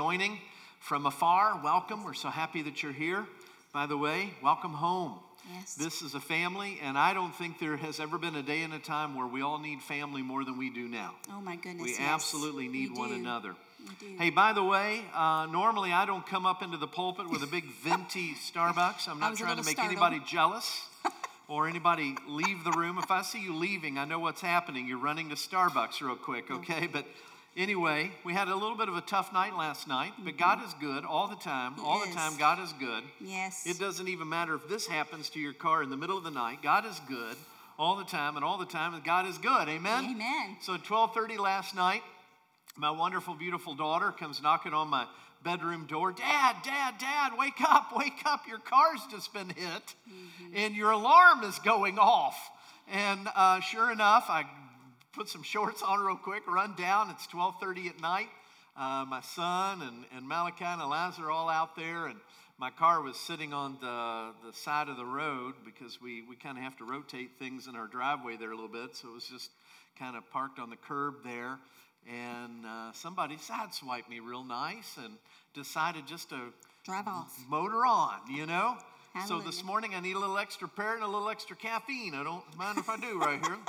joining from afar, welcome. We're so happy that you're here. By the way, welcome home. Yes. This is a family, and I don't think there has ever been a day and a time where we all need family more than we do now. Oh, my goodness, We yes. absolutely need one another. We do. Hey, by the way, normally I don't come up into the pulpit with a big venti Starbucks. I'm not trying to make anybody jealous or anybody leave the room. If I see you leaving, I know what's happening. You're running to Starbucks real quick, okay? But anyway, we had a little bit of a tough night last night, but God is good all the time. All the time, God is good. Yes. It doesn't even matter if this happens to your car in the middle of the night. God is good all the time, and all the time, God is good. Amen? Amen. So at 12:30 last night, my wonderful, beautiful daughter comes knocking on my bedroom door. Dad, wake up. Your car's just been hit, and your alarm is going off. And sure enough, I put some shorts on real quick, run down. It's 12:30 at night. My son and Malachi and Eliza are all out there, and my car was sitting on the side of the road because we kind of have to rotate things in our driveway there a little bit, so it was just kind of parked on the curb there. And somebody sideswiped me real nice and decided just to drive off, motor on, you know. Hallelujah. So this morning I need a little extra pear and a little extra caffeine. I don't mind if I do right here.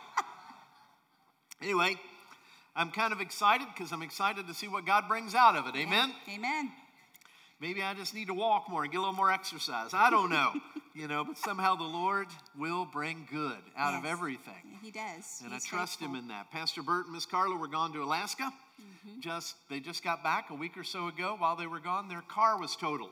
Anyway, I'm kind of excited because I'm excited to see what God brings out of it. Amen? Amen. Maybe I just need to walk more and get a little more exercise. I don't know, but somehow the Lord will bring good out of everything. Yeah, He does. And He's I trust faithful. Him in that. Pastor Bert and Miss Carla were gone to Alaska. They just got back a week or so ago. While they were gone, their car was totaled.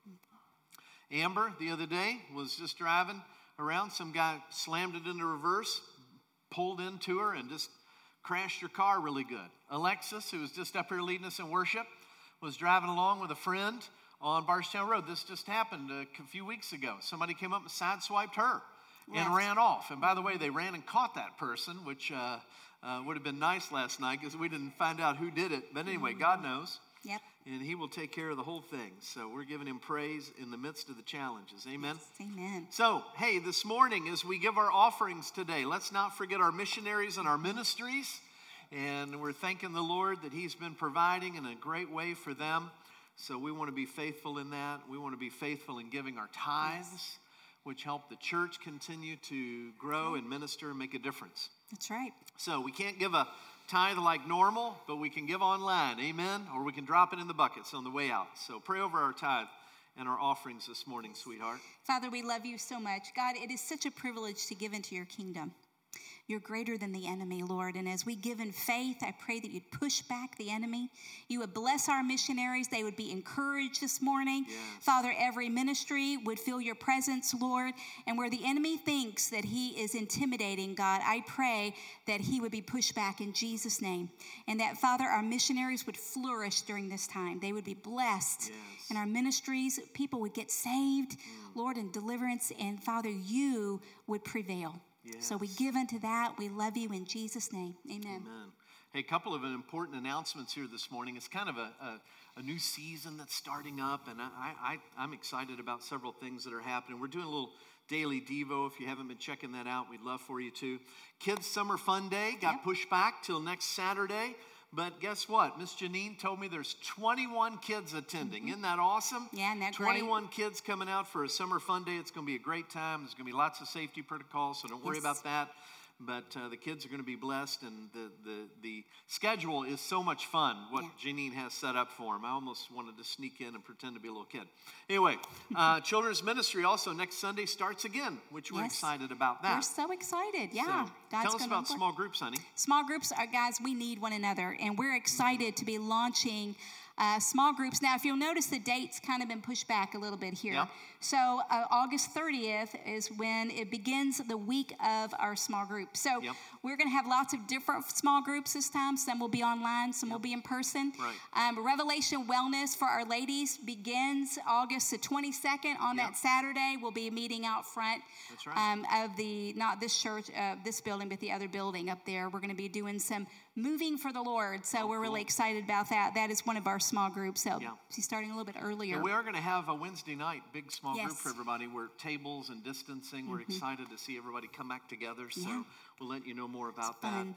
Amber, the other day, was just driving around. Some guy slammed it into reverse, pulled into her, and just crashed her car really good. Alexis, who was just up here leading us in worship, was driving along with a friend on Barstown Road. This just happened a few weeks ago. Somebody came up and sideswiped her and ran off. And by the way, they ran and caught that person, which would have been nice last night because we didn't find out who did it. But anyway, God knows. Yep. And He will take care of the whole thing. So we're giving Him praise in the midst of the challenges. Amen? Yes, amen. So, hey, this morning as we give our offerings today, let's not forget our missionaries and our ministries. And we're thanking the Lord that He's been providing in a great way for them. So we want to be faithful in that. We want to be faithful in giving our tithes, which help the church continue to grow and minister and make a difference. That's right. So we can't give a tithe like normal, but we can give online, amen? Or we can drop it in the buckets on the way out. So pray over our tithe and our offerings this morning, sweetheart. Father, we love You so much. God, it is such a privilege to give into Your kingdom. You're greater than the enemy, Lord. And as we give in faith, I pray that You'd push back the enemy. You would bless our missionaries. They would be encouraged this morning. Yes. Father, every ministry would feel Your presence, Lord. And where the enemy thinks that he is intimidating, God, I pray that he would be pushed back in Jesus' name. And that, Father, our missionaries would flourish during this time. They would be blessed. Yes. And our ministries, people would get saved, Lord, and deliverance. And, Father, You would prevail. Yes. So we give unto that. We love You in Jesus' name. Amen. Amen. Hey, a couple of important announcements here this morning. It's kind of a new season that's starting up, and I'm excited about several things that are happening. We're doing a little daily Devo. If you haven't been checking that out, we'd love for you to. Kids Summer Fun Day got pushed back till next Saturday. But guess what? Miss Janine told me there's 21 kids attending. Isn't that awesome? Yeah, isn't that 21 kids coming out for a summer fun day. It's going to be a great time. There's going to be lots of safety protocols, so don't worry about that. But the kids are going to be blessed, and the schedule is so much fun, what Janine has set up for them. I almost wanted to sneak in and pretend to be a little kid. Anyway, children's ministry also next Sunday starts again, which we're excited about that. We're so excited. Yeah. So, tell us about small groups, honey. Small groups are, guys, we need one another, and we're excited to be launching small groups. Now, if you'll notice, the date's kind of been pushed back a little bit here. Yeah. So August 30th is when it begins the week of our small group. So we're going to have lots of different small groups this time. Some will be online, some will be in person. Right. Revelation Wellness for our ladies begins August the 22nd. On that Saturday, we'll be meeting out front. That's right. Of the, not this church, this building, but the other building up there. We're going to be doing some moving for the Lord. So we're really excited about that. That is one of our small groups. So she's starting a little bit earlier. And we are going to have a Wednesday night big small group for everybody. We're tables and distancing. We're excited to see everybody come back together. So we'll let you know more about that.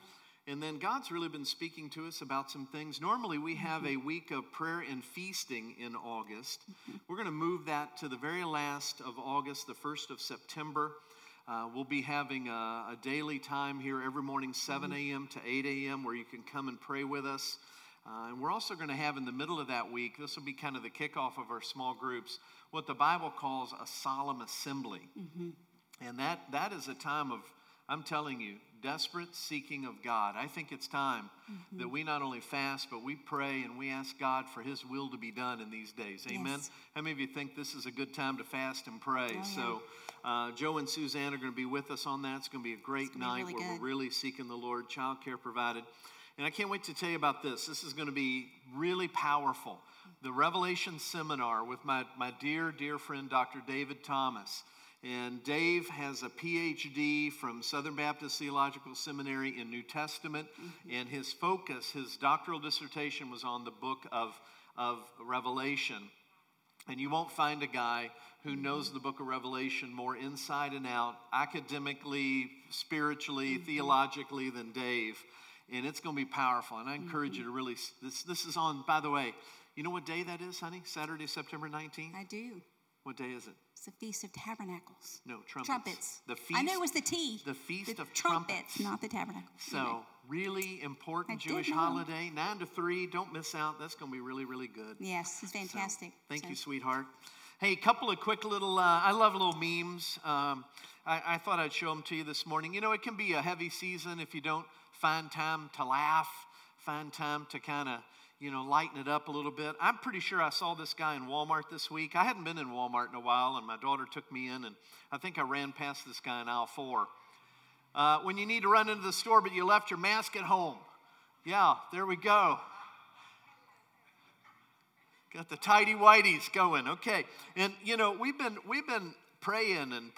And then God's really been speaking to us about some things. Normally we have a week of prayer and feasting in August. We're going to move that to the very last of August, the 1st of September. We'll be having a daily time here every morning, 7 a.m. to 8 a.m., where you can come and pray with us. And we're also going to have in the middle of that week, this will be kind of the kickoff of our small groups, what the Bible calls a solemn assembly. And that is a time of, I'm telling you, desperate seeking of God. I think it's time that we not only fast, but we pray and we ask God for his will to be done in these days. Amen? Yes. How many of you think this is a good time to fast and pray? Oh, So Joe and Suzanne are going to be with us on that. It's going to be a great night really where good. we're really seeking the Lord, child care provided. And I can't wait to tell you about this. This is going to be really powerful. The Revelation Seminar with my dear, dear friend, Dr. David Thomas. And Dave has a PhD from Southern Baptist Theological Seminary in New Testament. And his focus, his doctoral dissertation was on the book of Revelation. And you won't find a guy who knows the book of Revelation more inside and out, academically, spiritually, theologically than Dave. And it's going to be powerful. And I encourage you to really, this is on, by the way, you know what day that is, honey? Saturday, September 19th? I do. What day is it? It's the Feast of Tabernacles. No, trumpets. Trumpets. The feast, I knew it was the T. The Feast the of Trumpets, not the Tabernacles. So, really important I did Jewish know. holiday, 9 to 3. Don't miss out. That's going to be really, really good. Yes, it's fantastic. So, thank you, sweetheart. Hey, a couple of quick little, I love little memes. I thought I'd show them to you this morning. You know, it can be a heavy season if you don't find time to laugh, find time to kind of, lighten it up a little bit. I'm pretty sure I saw this guy in Walmart this week. I hadn't been in Walmart in a while, and my daughter took me in, and I think I ran past this guy in aisle 4. When you need to run into the store, but you left your mask at home. Yeah, there we go. Got the tidy whities going. Okay. And, we've been praying and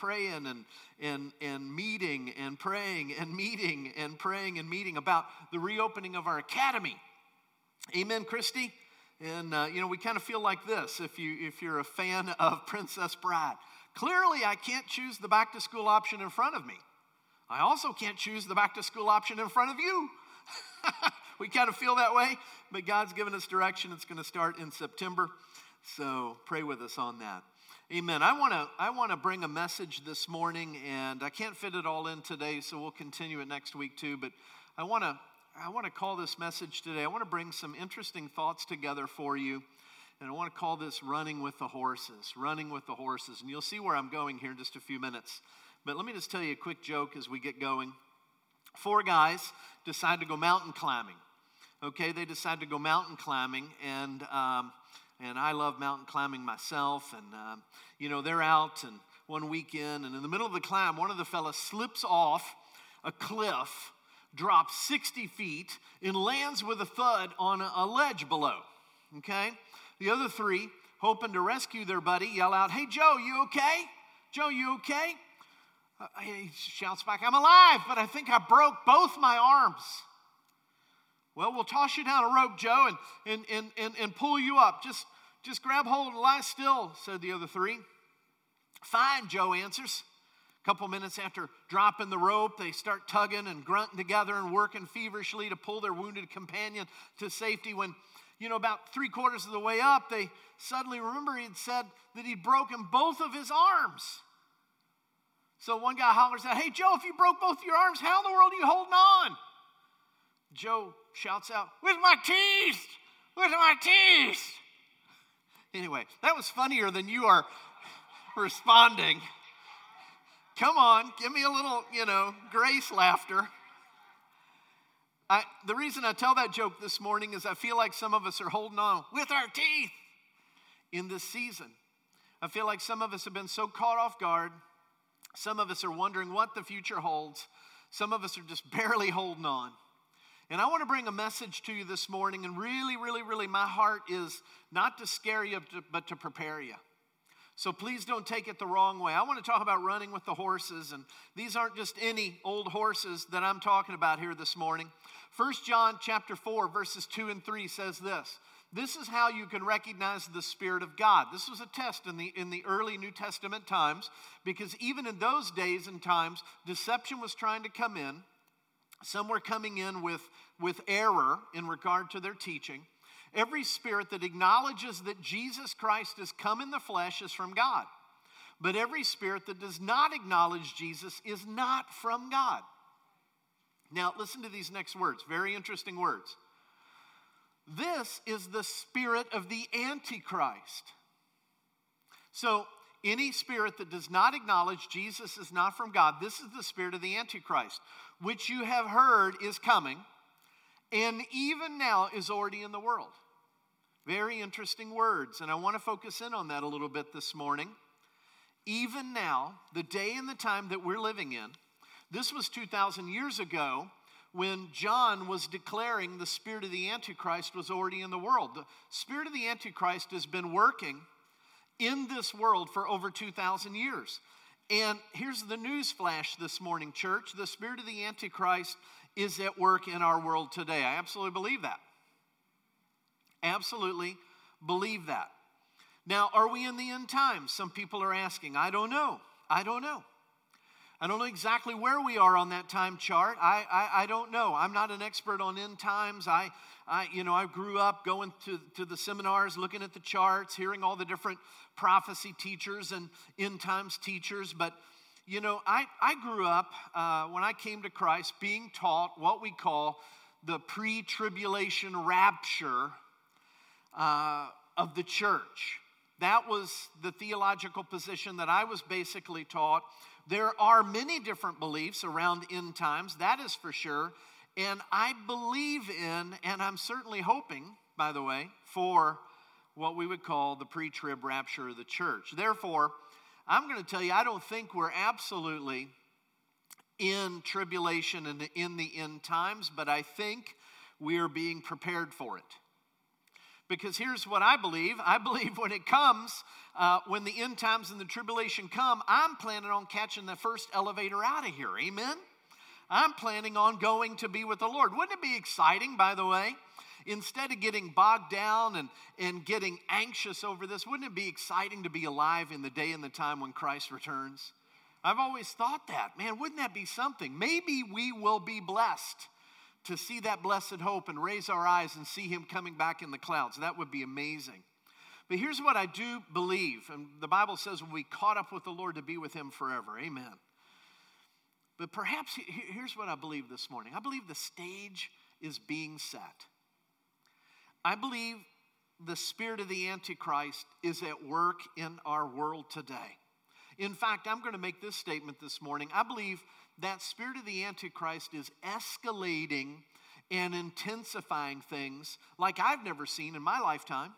meeting and praying and meeting and praying and meeting about the reopening of our academy. Amen, Christy? And, we kind of feel like this if you're a fan of Princess Bride. Clearly, I can't choose the back-to-school option in front of me. I also can't choose the back-to-school option in front of you. We kind of feel that way, but God's given us direction. It's going to start in September, so pray with us on that. Amen. I want to bring a message this morning, and I can't fit it all in today, so we'll continue it next week too, but I want to call this message today. I want to bring some interesting thoughts together for you, and I want to call this Running with the Horses, Running with the Horses, and you'll see where I'm going here in just a few minutes. But let me just tell you a quick joke as we get going. 4 guys decide to go mountain climbing. Okay, they decide to go mountain climbing, and I love mountain climbing myself, and they're out and one weekend, and in the middle of the climb, one of the fellas slips off a cliff, drops 60 feet, and lands with a thud on a ledge below. Okay, the other 3, hoping to rescue their buddy, yell out, "Hey, Joe, you okay? Joe, you okay?" He shouts back, "I'm alive, but I think I broke both my arms." "Well, we'll toss you down a rope, Joe, and pull you up. Just grab hold and lie still," said the other 3. "Fine," Joe answers. A couple minutes after dropping the rope, they start tugging and grunting together and working feverishly to pull their wounded companion to safety. When, about 3/4 of the way up, they suddenly remember he'd said that he'd broken both of his arms. So one guy hollers out, "Hey, Joe, if you broke both your arms, how in the world are you holding on?" Joe shouts out, "With my teeth! With my teeth!" Anyway, that was funnier than you are responding. Come on, give me a little, grace laughter. The reason I tell that joke this morning is I feel like some of us are holding on with our teeth in this season. I feel like some of us have been so caught off guard. Some of us are wondering what the future holds. Some of us are just barely holding on. And I want to bring a message to you this morning, and really, really, really, my heart is not to scare you, but to prepare you. So please don't take it the wrong way. I want to talk about running with the horses, and these aren't just any old horses that I'm talking about here this morning. 1 John chapter 4, verses 2 and 3 says this. This is how you can recognize the Spirit of God. This was a test in the early New Testament times, because even in those days and times, deception was trying to come in. Some were coming in with error in regard to their teaching. Every spirit that acknowledges that Jesus Christ has come in the flesh is from God. But every spirit that does not acknowledge Jesus is not from God. Now, listen to these next words, very interesting words. This is the spirit of the Antichrist. So, any spirit that does not acknowledge Jesus is not from God, this is the spirit of the Antichrist, which you have heard is coming, and even now is already in the world. Very interesting words, and I want to focus in on that a little bit this morning. Even now, the day and the time that we're living in, this was 2,000 years ago when John was declaring the spirit of the Antichrist was already in the world. The spirit of the Antichrist has been working in this world for over 2,000 years. And here's the news flash this morning, church. The spirit of the Antichrist is at work in our world today. I absolutely believe that. Absolutely believe that. Now, are we in the end times? Some people are asking. I don't know. I don't know exactly where we are on that time chart. I don't know. I'm not an expert on end times. I grew up going to the seminars, looking at the charts, hearing all the different prophecy teachers and end times teachers. But, I grew up, when I came to Christ, being taught what we call the pre-tribulation rapture of the church. That was the theological position that I was basically taught. There are many different beliefs around end times, that is for sure. And I believe in, and I'm certainly hoping, by the way, for what we would call the pre-trib rapture of the church. Therefore, I'm going to tell you, I don't think we're absolutely in tribulation and in the end times, but I think we are being prepared for it. Because here's what I believe. I believe when it comes, when the end times and the tribulation come, I'm planning on catching the first elevator out of here. Amen? I'm planning on going to be with the Lord. Wouldn't it be exciting, by the way? Instead of getting bogged down and getting anxious over this, wouldn't it be exciting to be alive in the day and the time when Christ returns? I've always thought that. Man, wouldn't that be something? Maybe we will be blessed to see that blessed hope and raise our eyes and see him coming back in the clouds. That would be amazing. But here's what I do believe. And the Bible says we'll be caught up with the Lord to be with him forever. Amen. But perhaps here's what I believe this morning. I believe the stage is being set. I believe the spirit of the Antichrist is at work in our world today. In fact, I'm going to make this statement this morning. I believe that spirit of the Antichrist is escalating and intensifying things like I've never seen in my lifetime.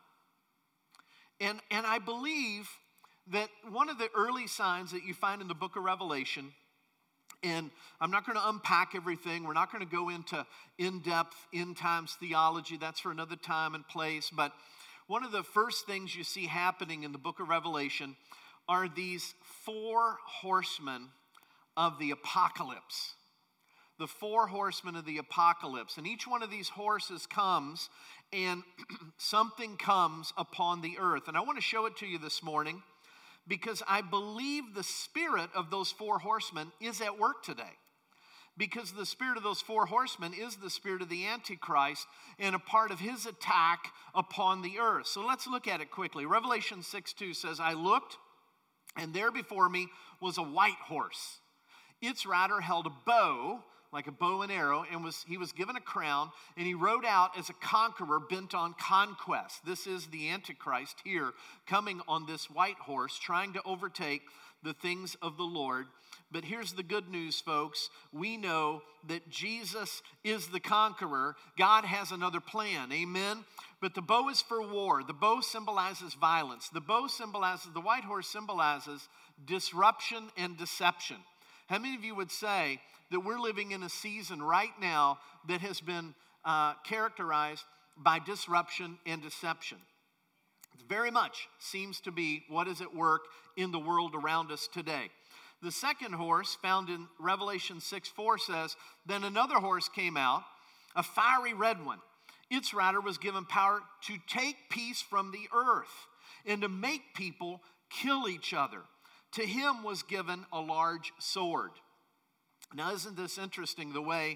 And I believe that one of the early signs that you find in the book of Revelation, and I'm not going to unpack everything. We're not going to go into in-depth end times theology. That's for another time and place. But one of the first things you see happening in the book of Revelation are these 4 horsemen of the apocalypse. The 4 horsemen of the apocalypse. And each one of these horses comes and something comes upon the earth. And I want to show it to you this morning because I believe the spirit of those 4 horsemen is at work today. Because the spirit of those 4 horsemen is the spirit of the Antichrist and a part of his attack upon the earth. So let's look at it quickly. Revelation 6:2 says, I looked, and there before me was a white horse. Its rider held a bow, like a bow and arrow, and he was given a crown, and he rode out as a conqueror bent on conquest. This is the Antichrist here, coming on this white horse, trying to overtake the things of the Lord. But here's the good news, folks. We know that Jesus is the conqueror. God has another plan, amen? But the bow is for war. The bow symbolizes violence. The white horse symbolizes disruption and deception. How many of you would say that we're living in a season right now that has been characterized by disruption and deception? It very much seems to be what is at work in the world around us today. The second horse, found in Revelation 6:4, says, Then another horse came out, a fiery red one. Its rider was given power to take peace from the earth and to make people kill each other. To him was given a large sword. Now, isn't this interesting, the way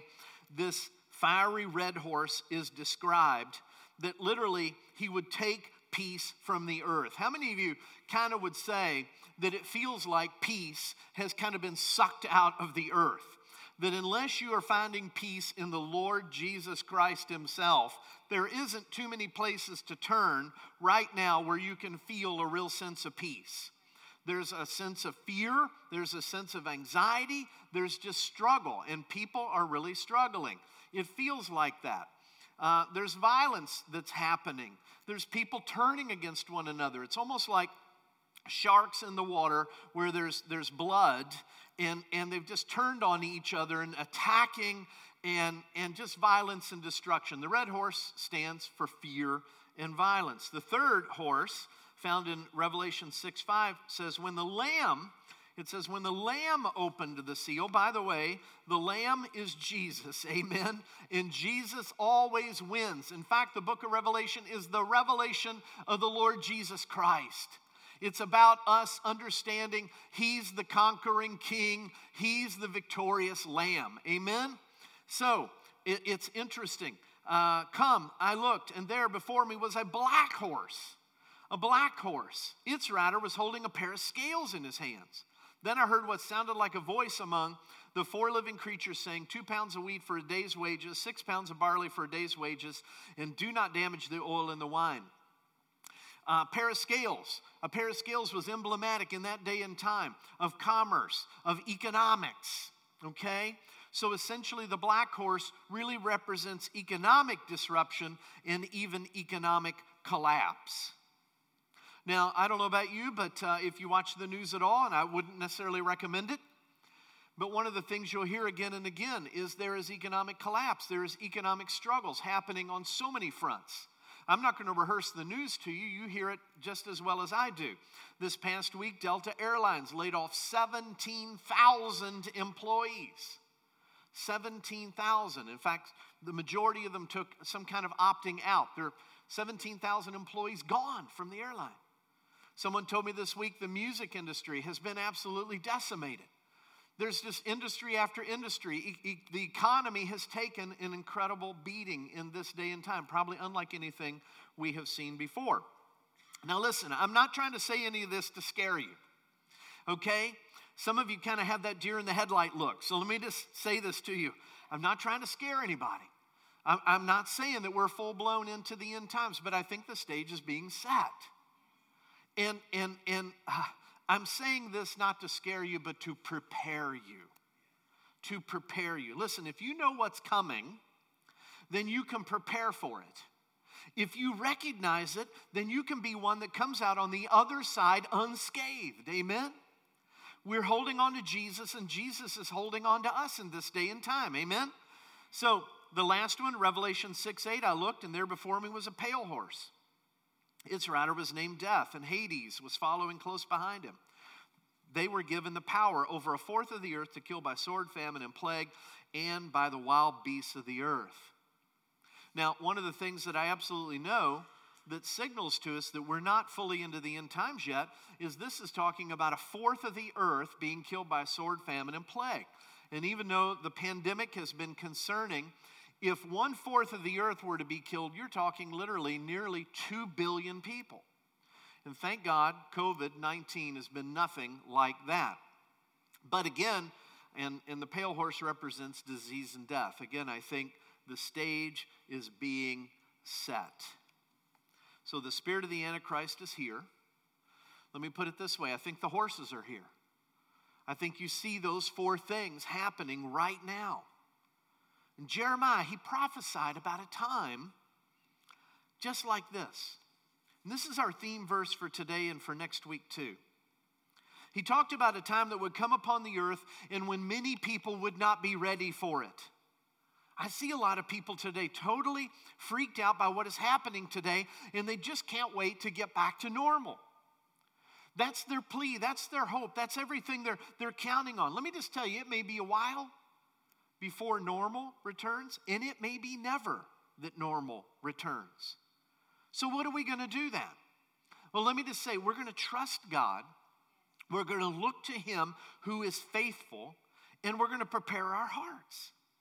this fiery red horse is described, that literally he would take peace from the earth. How many of you kind of would say that it feels like peace has kind of been sucked out of the earth? That unless you are finding peace in the Lord Jesus Christ himself, there isn't too many places to turn right now where you can feel a real sense of peace. There's a sense of fear, there's a sense of anxiety, there's just struggle, and people are really struggling. It feels like that. There's violence that's happening. There's people turning against one another. It's almost like sharks in the water where there's blood, and they've just turned on each other and attacking and just violence and destruction. The red horse stands for fear and violence. The third horse, found in Revelation 6:5, says, when the Lamb opened the seal. By the way, the Lamb is Jesus, amen? And Jesus always wins. In fact, the book of Revelation is the revelation of the Lord Jesus Christ. It's about us understanding he's the conquering king. He's the victorious Lamb, amen? So, it's interesting. I looked, and there before me was a black horse. A black horse. Its rider was holding a pair of scales in his hands. Then I heard what sounded like a voice among the four living creatures saying, 2 pounds of wheat for a day's wages, 6 pounds of barley for a day's wages, and do not damage the oil and the wine. A pair of scales was emblematic in that day and time of commerce, of economics, okay? So essentially the black horse really represents economic disruption and even economic collapse. Now, I don't know about you, but if you watch the news at all, and I wouldn't necessarily recommend it, but one of the things you'll hear again and again is there is economic collapse. There is economic struggles happening on so many fronts. I'm not going to rehearse the news to you. You hear it just as well as I do. This past week, Delta Airlines laid off 17,000 employees. 17,000. In fact, the majority of them took some kind of opting out. There are 17,000 employees gone from the airline. Someone told me this week the music industry has been absolutely decimated. There's just industry after industry. The economy has taken an incredible beating in this day and time, probably unlike anything we have seen before. Now listen, I'm not trying to say any of this to scare you, okay? Some of you kind of have that deer in the headlight look. So let me just say this to you. I'm not trying to scare anybody. I'm not saying that we're full-blown into the end times, but I think the stage is being set. And I'm saying this not to scare you, but to prepare you. To prepare you. Listen, if you know what's coming, then you can prepare for it. If you recognize it, then you can be one that comes out on the other side unscathed. Amen? We're holding on to Jesus, and Jesus is holding on to us in this day and time. Amen? So, the last one, Revelation 6:8, I looked, and there before me was a pale horse. Its rider was named Death, and Hades was following close behind him. They were given the power over a fourth of the earth to kill by sword, famine, and plague, and by the wild beasts of the earth. Now, one of the things that I absolutely know that signals to us that we're not fully into the end times yet is this is talking about a fourth of the earth being killed by sword, famine, and plague. And even though the pandemic has been concerning, if 1/4 of the earth were to be killed, you're talking literally nearly 2 billion people. And thank God, COVID-19 has been nothing like that. But again, and the pale horse represents disease and death. Again, I think the stage is being set. So the spirit of the Antichrist is here. Let me put it this way. I think the horses are here. I think you see those 4 things happening right now. And Jeremiah, he prophesied about a time just like this. And this is our theme verse for today and for next week too. He talked about a time that would come upon the earth and when many people would not be ready for it. I see a lot of people today totally freaked out by what is happening today, and they just can't wait to get back to normal. That's their plea. That's their hope. That's everything they're counting on. Let me just tell you, it may be a while before normal returns, and it may be never that normal returns. So what are we going to do then? Well, let me just say, we're going to trust God. We're going to look to Him who is faithful, and we're going to prepare our hearts.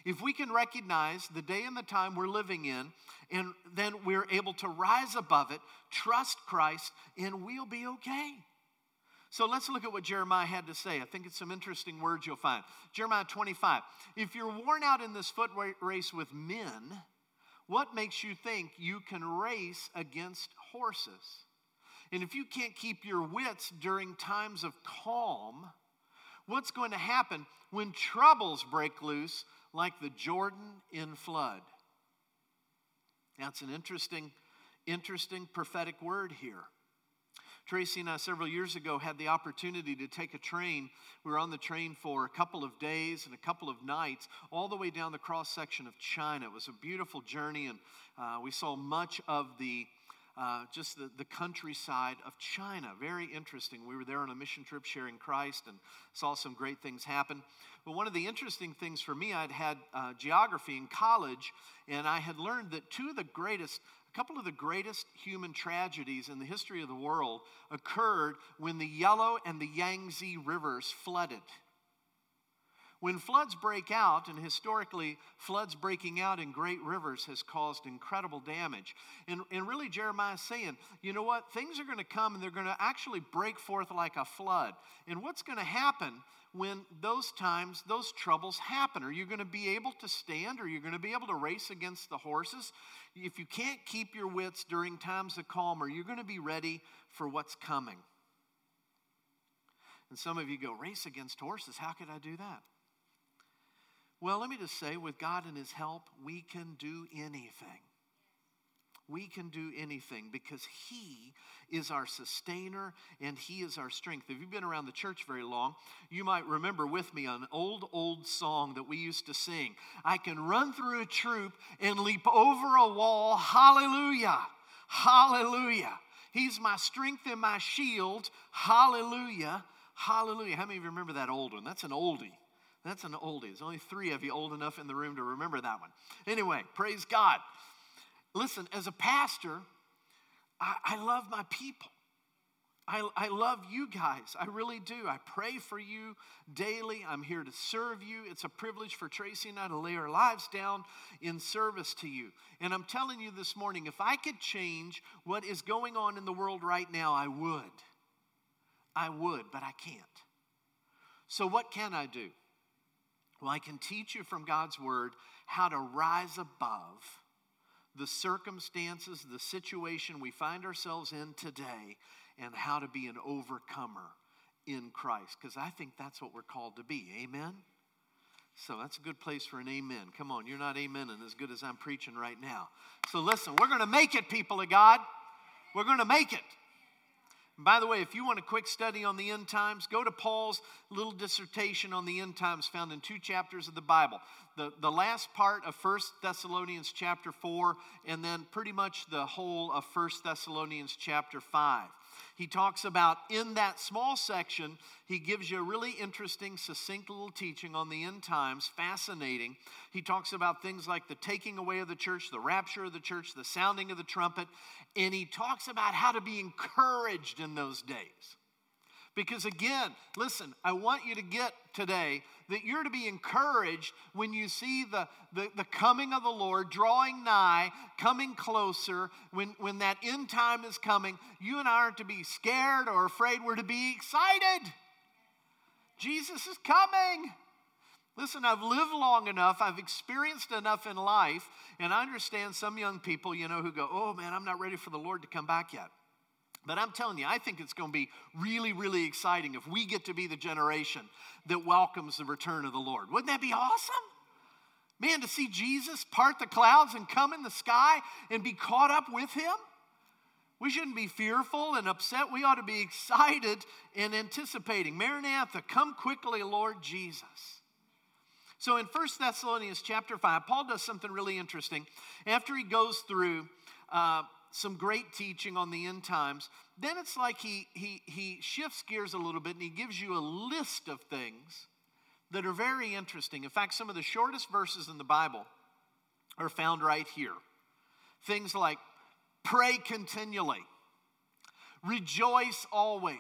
If we can recognize the day and the time we're living in, and then we're able to rise above it, trust Christ, and we'll be okay. So let's look at what Jeremiah had to say. I think it's some interesting words you'll find. Jeremiah 25. If you're worn out in this foot race with men, what makes you think you can race against horses? And if you can't keep your wits during times of calm, what's going to happen when troubles break loose like the Jordan in flood? That's an interesting prophetic word here. Tracy and I several years ago had the opportunity to take a train. We were on the train for a couple of days and a couple of nights all the way down the cross section of China. It was a beautiful journey, and we saw much of the countryside of China. Very interesting. We were there on a mission trip sharing Christ and saw some great things happen. But one of the interesting things for me, I'd had geography in college, and I had learned that a couple of the greatest human tragedies in the history of the world occurred when the Yellow and the Yangtze rivers flooded. When floods break out, and historically floods breaking out in great rivers has caused incredible damage. And really Jeremiah is saying, you know what, things are going to come and they're going to actually break forth like a flood. And what's going to happen when those troubles happen? Are you going to be able to stand? Are you going to be able to race against the horses? If you can't keep your wits during times of calm, are you going to be ready for what's coming? And some of you go, race against horses, how could I do that? Well, let me just say, with God and His help, we can do anything. We can do anything because He is our sustainer and He is our strength. If you've been around the church very long, you might remember with me an old song that we used to sing. I can run through a troop and leap over a wall. Hallelujah. Hallelujah. He's my strength and my shield. Hallelujah. Hallelujah. How many of you remember that old one? That's an oldie. That's an oldie. There's only 3 of you old enough in the room to remember that one. Anyway, praise God. Listen, as a pastor, I love my people. I love you guys. I really do. I pray for you daily. I'm here to serve you. It's a privilege for Tracy and I to lay our lives down in service to you. And I'm telling you this morning, if I could change what is going on in the world right now, I would. I would, but I can't. So what can I do? Well, I can teach you from God's word how to rise above the circumstances, the situation we find ourselves in today, and how to be an overcomer in Christ. Because I think that's what we're called to be. Amen? So that's a good place for an amen. Come on, you're not amening as good as I'm preaching right now. So listen, we're going to make it, people of God. We're going to make it. And by the way, if you want a quick study on the end times, go to Paul's little dissertation on the end times found in 2 chapters of the Bible. The last part of 1 Thessalonians chapter 4, and then pretty much the whole of 1 Thessalonians chapter 5. He talks about, in that small section, he gives you a really interesting, succinct little teaching on the end times, fascinating. He talks about things like the taking away of the church, the rapture of the church, the sounding of the trumpet, and he talks about how to be encouraged in those days. Because again, listen, I want you to get today that you're to be encouraged when you see the coming of the Lord drawing nigh, coming closer. When that end time is coming, you and I aren't to be scared or afraid. We're to be excited. Jesus is coming. Listen, I've lived long enough, I've experienced enough in life, and I understand some young people, who go, oh man, I'm not ready for the Lord to come back yet. But I'm telling you, I think it's going to be really, really exciting if we get to be the generation that welcomes the return of the Lord. Wouldn't that be awesome? Man, to see Jesus part the clouds and come in the sky and be caught up with him. We shouldn't be fearful and upset. We ought to be excited and anticipating. Maranatha, come quickly, Lord Jesus. So in 1 Thessalonians chapter 5, Paul does something really interesting. After he goes through some great teaching on the end times, then it's like he shifts gears a little bit and he gives you a list of things that are very interesting. In fact, some of the shortest verses in the Bible are found right here. Things like pray continually, rejoice always.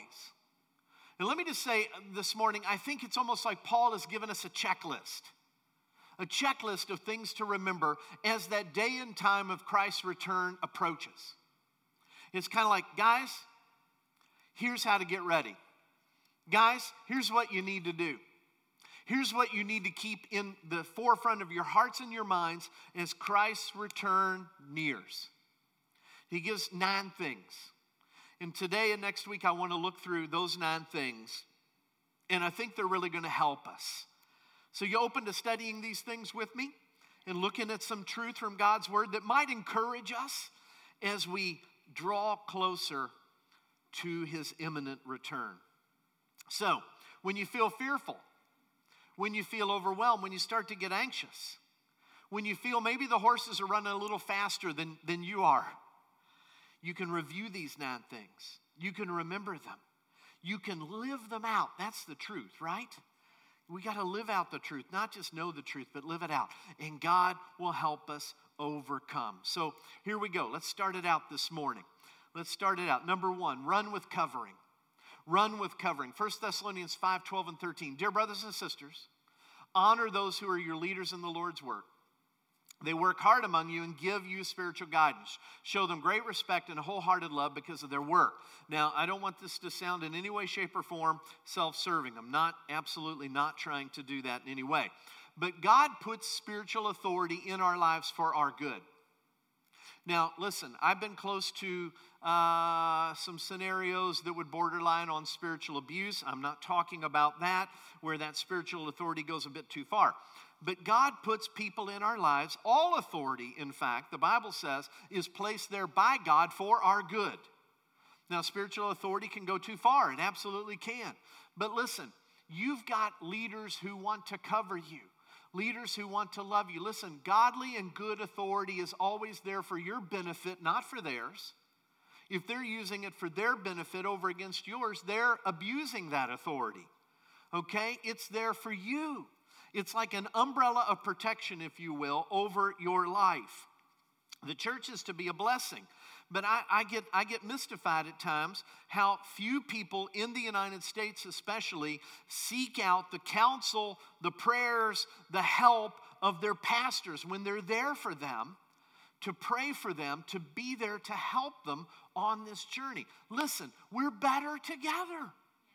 And let me just say this morning, I think it's almost like Paul has given us a checklist a checklist of things to remember as that day and time of Christ's return approaches. It's kind of like, guys, here's how to get ready. Guys, here's what you need to do. Here's what you need to keep in the forefront of your hearts and your minds as Christ's return nears. He gives 9 things. And today and next week, I want to look through those 9 things. And I think they're really going to help us. So you open to studying these things with me and looking at some truth from God's word that might encourage us as we draw closer to his imminent return. So, when you feel fearful, when you feel overwhelmed, when you start to get anxious, when you feel maybe the horses are running a little faster than you are, you can review these 9 things. You can remember them. You can live them out. That's the truth, right? We got to live out the truth, not just know the truth, but live it out. And God will help us overcome. So here we go. Let's start it out this morning. Let's start it out. Number 1, run with covering. Run with covering. 1 Thessalonians 5, 12, and 13. Dear brothers and sisters, honor those who are your leaders in the Lord's work. They work hard among you and give you spiritual guidance. Show them great respect and wholehearted love because of their work. Now, I don't want this to sound in any way, shape, or form self-serving. I'm absolutely not trying to do that in any way. But God puts spiritual authority in our lives for our good. Now, listen, I've been close to some scenarios that would borderline on spiritual abuse. I'm not talking about that, where that spiritual authority goes a bit too far. But God puts people in our lives. All authority, in fact, the Bible says, is placed there by God for our good. Now, spiritual authority can go too far. It absolutely can. But listen, you've got leaders who want to cover you. Leaders who want to love you. Listen, godly and good authority is always there for your benefit, not for theirs. If they're using it for their benefit over against yours, they're abusing that authority. Okay? It's there for you. It's like an umbrella of protection, if you will, over your life. The church is to be a blessing. But I get mystified at times how few people in the United States especially seek out the counsel, the prayers, the help of their pastors when they're there for them, to pray for them, to be there to help them on this journey. Listen, we're better together.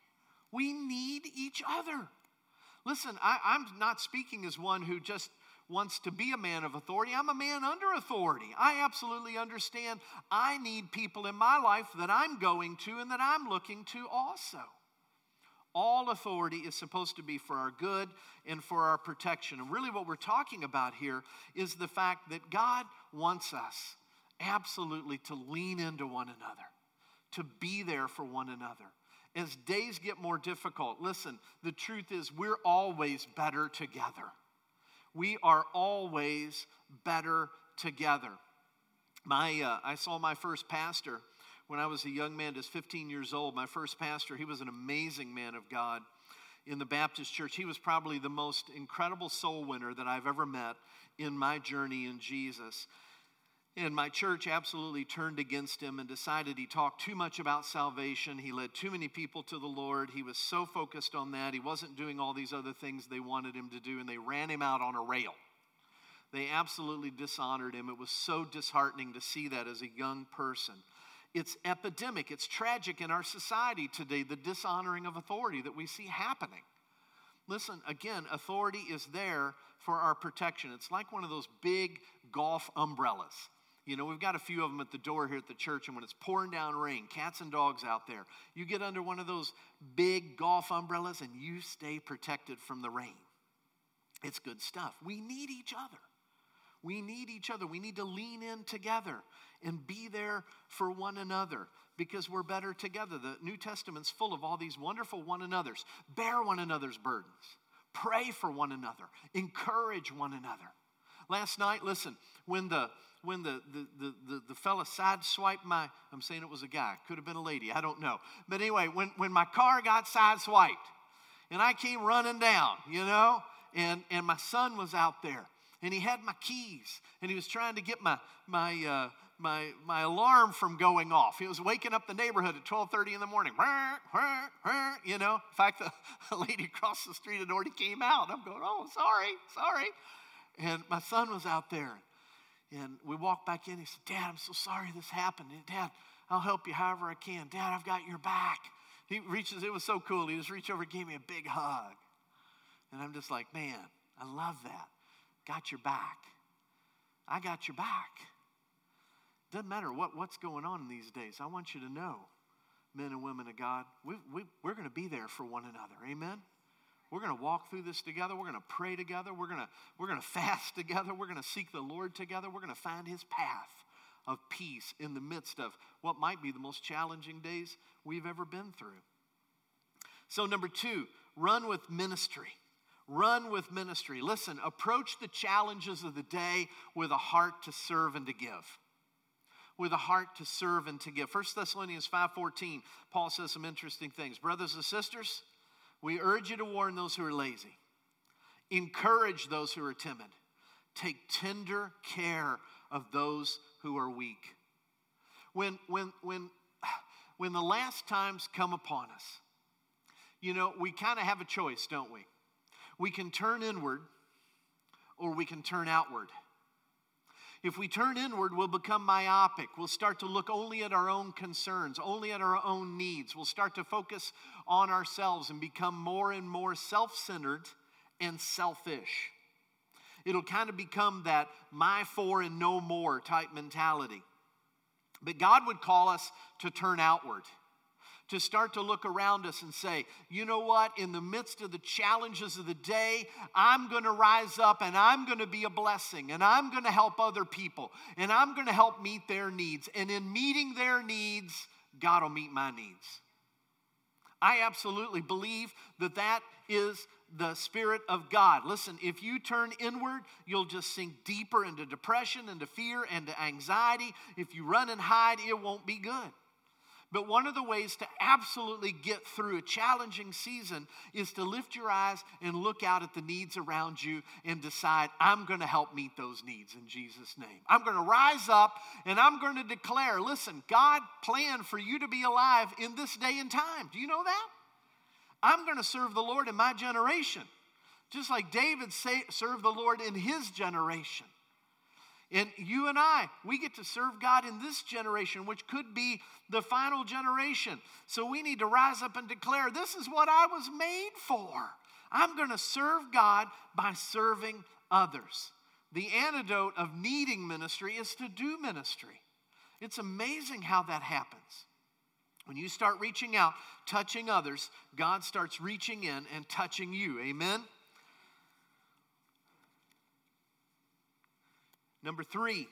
We need each other. Listen, I'm not speaking as one who just wants to be a man of authority. I'm a man under authority. I absolutely understand I need people in my life that I'm going to and that I'm looking to also. All authority is supposed to be for our good and for our protection. And really what we're talking about here is the fact that God wants us absolutely to lean into one another, to be there for one another. As days get more difficult, listen, the truth is we're always better together. We are always better together. I saw my first pastor when I was a young man, just 15 years old. My first pastor, he was an amazing man of God in the Baptist church. He was probably the most incredible soul winner that I've ever met in my journey in Jesus. And my church absolutely turned against him and decided he talked too much about salvation. He led too many people to the Lord. He was so focused on that. He wasn't doing all these other things they wanted him to do, and they ran him out on a rail. They absolutely dishonored him. It was so disheartening to see that as a young person. It's epidemic. It's tragic in our society today, the dishonoring of authority that we see happening. Listen, again, authority is there for our protection. It's like one of those big golf umbrellas. You know, we've got a few of them at the door here at the church, and when it's pouring down rain, cats and dogs out there, you get under one of those big golf umbrellas and you stay protected from the rain. It's good stuff. We need each other. We need each other. We need to lean in together and be there for one another because we're better together. The New Testament's full of all these wonderful one another's. Bear one another's burdens. Pray for one another. Encourage one another. Last night, listen, when the fella sideswiped I'm saying it was a guy, could have been a lady, I don't know. But anyway, when my car got sideswiped and I came running down, you know, and my son was out there and he had my keys and he was trying to get my alarm from going off. He was waking up the neighborhood at 12:30 in the morning. You know, in fact, the lady across the street had already came out. I'm going, oh, sorry. And my son was out there. And we walked back in. He said, Dad, I'm so sorry this happened. Dad, I'll help you however I can. Dad, I've got your back. He reaches, it was so cool. He just reached over and gave me a big hug. And I'm just like, man, I love that. Got your back. I got your back. Doesn't matter what's going on in these days. I want you to know, men and women of God, we're going to be there for one another. Amen? We're going to walk through this together. We're going to pray together. We're going to fast together. We're going to seek the Lord together. We're going to find his path of peace in the midst of what might be the most challenging days we've ever been through. So number 2, run with ministry. Run with ministry. Listen, approach the challenges of the day with a heart to serve and to give. With a heart to serve and to give. 1 Thessalonians 5:14, Paul says some interesting things. Brothers and sisters, we urge you to warn those who are lazy. Encourage those who are timid. Take tender care of those who are weak. When the last times come upon us, you know, we kind of have a choice, don't we? We can turn inward or we can turn outward. If we turn inward, we'll become myopic. We'll start to look only at our own concerns, only at our own needs. We'll start to focus on ourselves and become more and more self-centered and selfish. It'll kind of become that my for and no more type mentality. But God would call us to turn outward, to start to look around us and say, you know what, in the midst of the challenges of the day, I'm going to rise up and I'm going to be a blessing and I'm going to help other people and I'm going to help meet their needs. And in meeting their needs, God will meet my needs. I absolutely believe that is the Spirit of God. Listen, if you turn inward, you'll just sink deeper into depression, into fear, and to anxiety. If you run and hide, it won't be good. But one of the ways to absolutely get through a challenging season is to lift your eyes and look out at the needs around you and decide, I'm going to help meet those needs in Jesus' name. I'm going to rise up and I'm going to declare, listen, God planned for you to be alive in this day and time. Do you know that? I'm going to serve the Lord in my generation, just like David served the Lord in his generation. And you and I, we get to serve God in this generation, which could be the final generation. So we need to rise up and declare, this is what I was made for. I'm going to serve God by serving others. The antidote of needing ministry is to do ministry. It's amazing how that happens. When you start reaching out, touching others, God starts reaching in and touching you. Amen? Number three,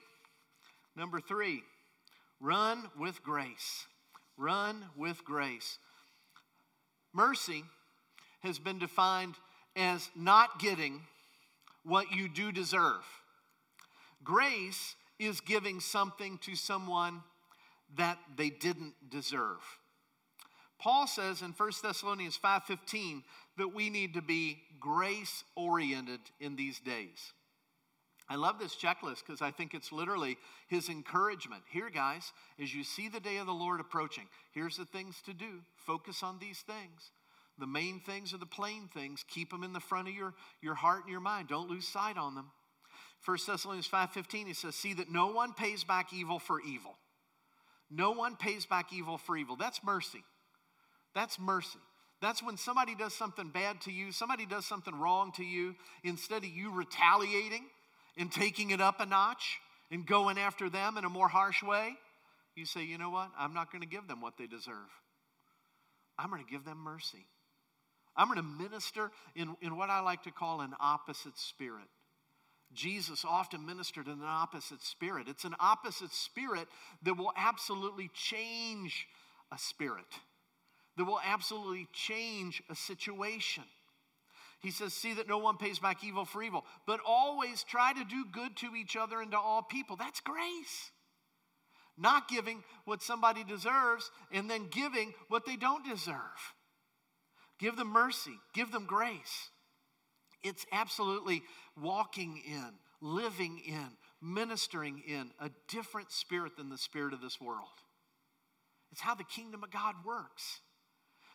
run with grace. Run with grace. Mercy has been defined as not getting what you do deserve. Grace is giving something to someone that they didn't deserve. Paul says in 1 Thessalonians 5:15 that we need to be grace-oriented in these days. I love this checklist because I think it's literally his encouragement. Here, guys, as you see the day of the Lord approaching, here's the things to do. Focus on these things. The main things are the plain things. Keep them in the front of your heart and your mind. Don't lose sight on them. 1 Thessalonians 5:15, he says, see that no one pays back evil for evil. No one pays back evil for evil. That's mercy. That's mercy. That's when somebody does something bad to you, somebody does something wrong to you, instead of you retaliating and taking it up a notch and going after them in a more harsh way, you say, you know what? I'm not going to give them what they deserve. I'm going to give them mercy. I'm going to minister in what I like to call an opposite spirit. Jesus often ministered in an opposite spirit. It's an opposite spirit that will absolutely change a spirit, that will absolutely change a situation. He says, see that no one pays back evil for evil, but always try to do good to each other and to all people. That's grace. Not giving what somebody deserves and then giving what they don't deserve. Give them mercy. Give them grace. It's absolutely walking in, living in, ministering in a different spirit than the spirit of this world. It's how the kingdom of God works.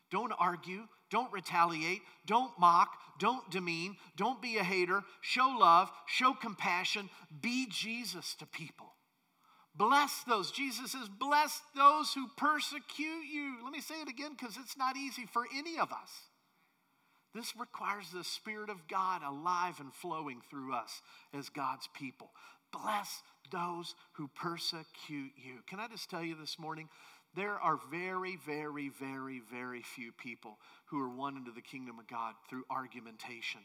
Don't argue. Don't retaliate. Don't mock. Don't demean. Don't be a hater. Show love. Show compassion. Be Jesus to people. Bless those. Jesus says, bless those who persecute you. Let me say it again because it's not easy for any of us. This requires the Spirit of God alive and flowing through us as God's people. Bless those who persecute you. Can I just tell you this morning, there are very, very, very, very few people who are won into the kingdom of God through argumentation.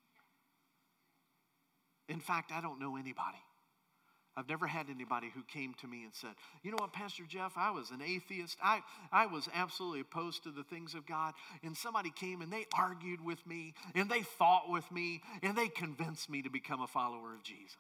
In fact, I don't know anybody. I've never had anybody who came to me and said, you know what, Pastor Jeff, I was an atheist. I was absolutely opposed to the things of God. And somebody came and they argued with me and they fought with me and they convinced me to become a follower of Jesus.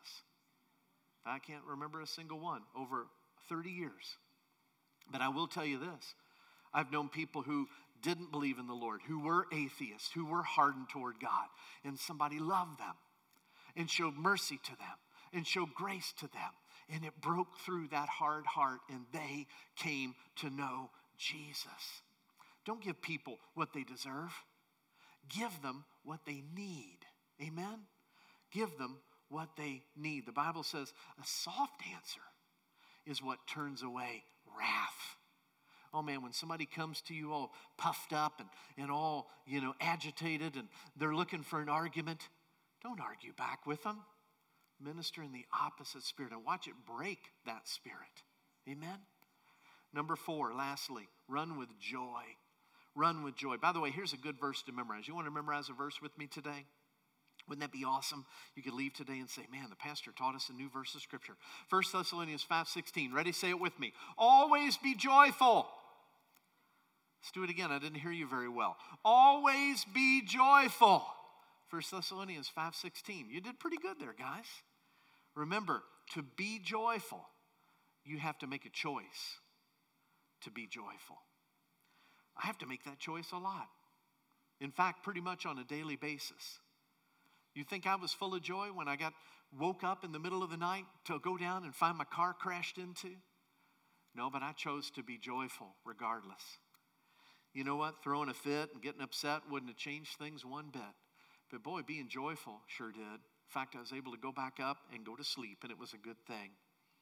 I can't remember a single one over 30 years. But I will tell you this. I've known people who didn't believe in the Lord, who were atheists, who were hardened toward God. And somebody loved them and showed mercy to them and showed grace to them. And it broke through that hard heart and they came to know Jesus. Don't give people what they deserve. Give them what they need. Amen? Give them what they need. The Bible says a soft answer is what turns away wrath. Oh man, when somebody comes to you all puffed up and all, agitated and they're looking for an argument, don't argue back with them. Minister in the opposite spirit and watch it break that spirit. Amen? Number 4, lastly, run with joy. Run with joy. By the way, here's a good verse to memorize. You want to memorize a verse with me today? Wouldn't that be awesome? You could leave today and say, man, the pastor taught us a new verse of Scripture. 1 Thessalonians 5:16. Ready? Say it with me. Always be joyful. Let's do it again. I didn't hear you very well. Always be joyful. 1 Thessalonians 5:16. You did pretty good there, guys. Remember, to be joyful, you have to make a choice to be joyful. I have to make that choice a lot. In fact, pretty much on a daily basis. You think I was full of joy when I woke up in the middle of the night to go down and find my car crashed into? No, but I chose to be joyful regardless. You know what? Throwing a fit and getting upset wouldn't have changed things one bit. But boy, being joyful sure did. In fact, I was able to go back up and go to sleep, and it was a good thing.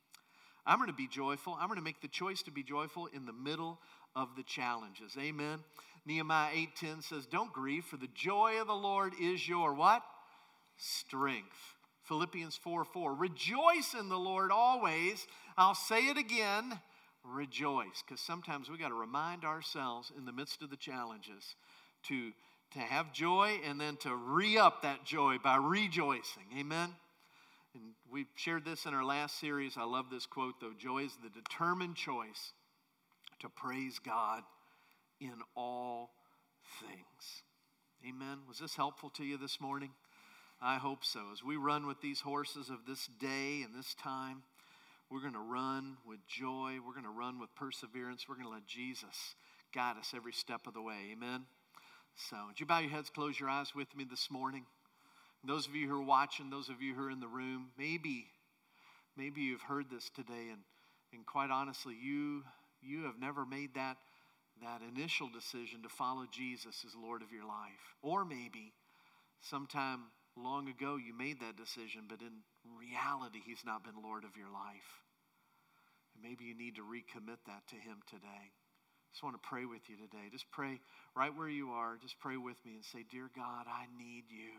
I'm going to be joyful. I'm going to make the choice to be joyful in the middle of the challenges. Amen. Nehemiah 8:10 says, don't grieve, for the joy of the Lord is your what? Strength. Philippians 4:4, rejoice in the Lord always. I'll say it again, rejoice. Because sometimes we got to remind ourselves in the midst of the challenges to have joy and then to re-up that joy by rejoicing. Amen? And we shared this in our last series. I love this quote, though. Joy is the determined choice to praise God in all things. Amen? Was this helpful to you this morning? I hope so. As we run with these horses of this day and this time, we're going to run with joy. We're going to run with perseverance. We're going to let Jesus guide us every step of the way. Amen? So, would you bow your heads, close your eyes with me this morning? And those of you who are watching, those of you who are in the room, maybe you've heard this today, and quite honestly, you have never made that initial decision to follow Jesus as Lord of your life. Or maybe sometime long ago you made that decision, but in reality, He's not been Lord of your life. And maybe you need to recommit that to Him today. I just want to pray with you today. Just pray right where you are. Just pray with me and say, Dear God, I need you.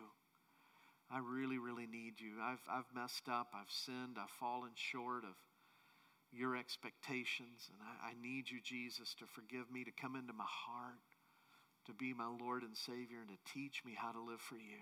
I really, really need you. I've messed up. I've sinned. I've fallen short of your expectations. And I need you, Jesus, to forgive me, to come into my heart, to be my Lord and Savior, and to teach me how to live for you.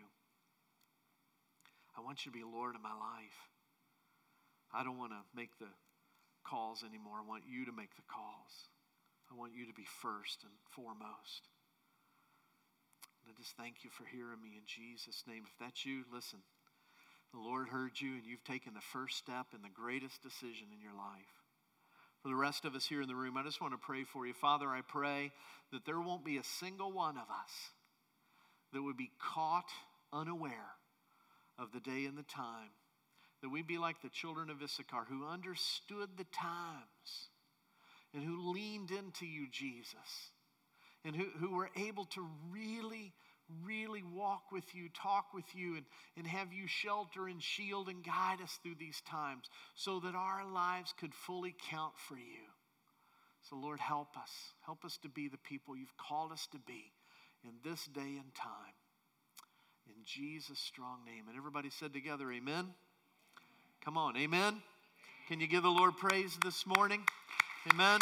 I want you to be Lord of my life. I don't want to make the calls anymore. I want you to make the calls. I want you to be first and foremost. And I just thank you for hearing me in Jesus' name. If that's you, listen. The Lord heard you and you've taken the first step in the greatest decision in your life. For the rest of us here in the room, I just want to pray for you. Father, I pray that there won't be a single one of us that would be caught unaware of the day and the time. That we'd be like the children of Issachar who understood the times and who leaned into you, Jesus, and who were able to really walk with you, talk with you, and have you shelter and shield and guide us through these times so that our lives could fully count for you. So Lord, help us. Help us to be the people you've called us to be in this day and time. In Jesus' strong name. And everybody said together, amen? Come on, amen? Can you give the Lord praise this morning? Amen?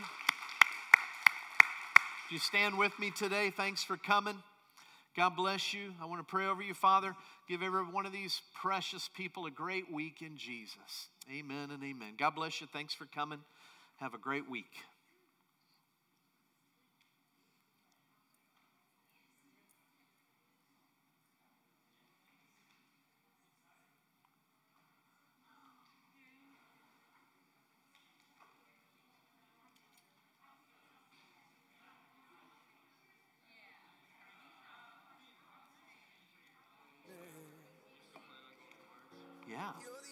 If you stand with me today, thanks for coming. God bless you. I want to pray over you, Father. Give every one of these precious people a great week in Jesus. Amen and amen. God bless you. Thanks for coming. Have a great week. Yeah.